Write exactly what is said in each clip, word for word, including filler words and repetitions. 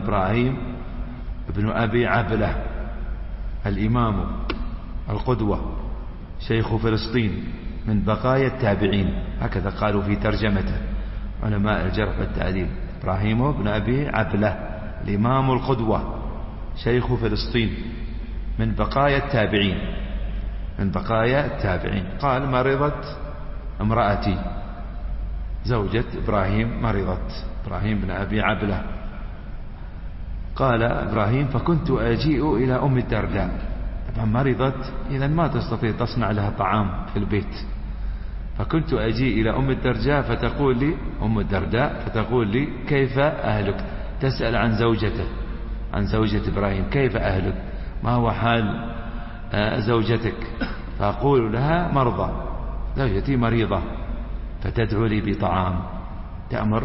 إبراهيم ابن أبي عبلة الإمام القدوة شيخ فلسطين من بقايا التابعين، هكذا قالوا في ترجمته علماء الجرح والتعديل. إبراهيم بن أبي عبلة الإمام القدوة شيخ فلسطين من بقايا التابعين، من بقايا التابعين. قال مرضت امرأتي، زوجة إبراهيم مرضت، إبراهيم بن أبي عبلة. قال إبراهيم فكنت أجيء إلى أم الدرداء، طبعا مرضت إذا ما تستطيع تصنع لها طعام في البيت، فكنت أجيء إلى أم الدرداء فتقول لي أم الدرداء فتقول لي كيف أهلك، تسأل عن زوجته، عن زوجة إبراهيم، كيف أهلك، ما هو حال زوجتك، فأقول لها مرضى، زوجتي مريضة، فتدعو لي بطعام، تأمر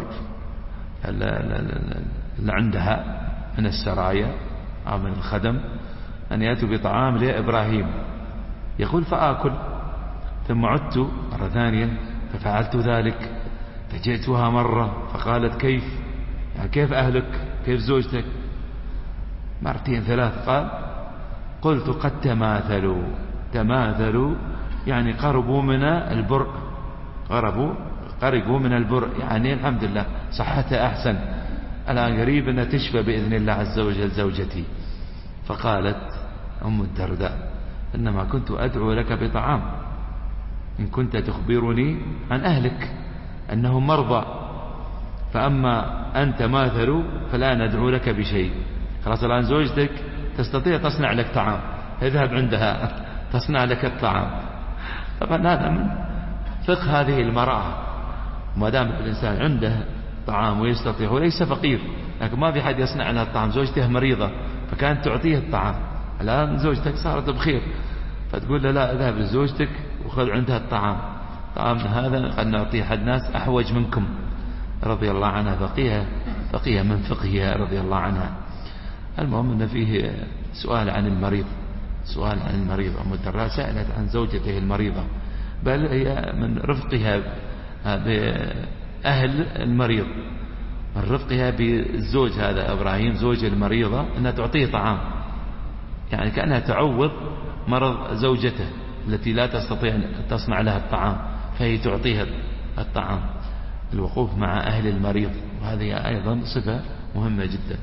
اللي عندها من السرايا أو من الخدم أن يأتوا بطعام لإبراهيم. يقول فآكل، ثم عدت مرة ثانية ففعلت ذلك، فجئتها مرة فقالت كيف، يعني كيف أهلك، كيف زوجتك، مرتين ثلاث. قال قلت قد تماثلوا، تماثلوا يعني قربوا من البرء، قربوا قربوا من البرء، يعني الحمد لله صحتها أحسن، الآن قريب أن تشفى بإذن الله عز وجل زوجتي. فقالت أم الدرداء إنما كنت أدعو لك بطعام، إن كنت تخبرني عن أهلك أنهم مرضى، فأما أنت ماثلوا فلا ندعو لك بشيء، خلاص الآن زوجتك تستطيع تصنع لك طعام، اذهب عندها تصنع لك الطعام. طبعا هذا من فقه هذه المرأة، ما دام الإنسان عنده طعام ويستطيع، وليس فقير، لكن ما في حد يصنع لها الطعام، زوجته مريضة فكانت تعطيه الطعام، الآن زوجتك صارت بخير فتقول له لا اذهب لزوجتك وخذ عندها الطعام، طعام هذا قد نعطيه حد ناس أحوج منكم. رضي الله عنها، فقيه فقيه من فقهها رضي الله عنها. المهم أن فيه سؤال عن المريض، سؤال عن المريض. أم الدرداء سألت عن زوجته المريضة، بل هي من رفقها بأهل المريض، من رفقها بالزوج هذا إبراهيم زوج المريضة، أنها تعطيه طعام، يعني كأنها تعوض مرض زوجته التي لا تستطيع أن تصنع لها الطعام، فهي تعطيها الطعام، الوقوف مع أهل المريض، وهذه أيضا صفة مهمة جدا.